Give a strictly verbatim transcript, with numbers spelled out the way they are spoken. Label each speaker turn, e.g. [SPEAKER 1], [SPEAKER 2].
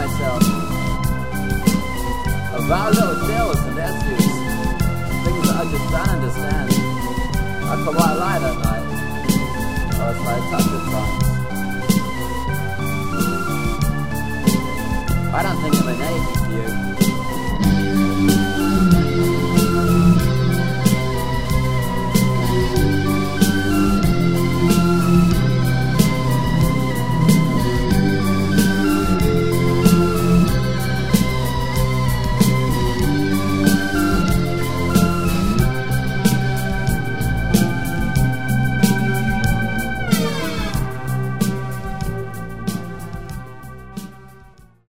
[SPEAKER 1] myself about little deals and issues, things that I just don't understand. I can white lie that night, or else I touch at times. I don't think I'm anything to you.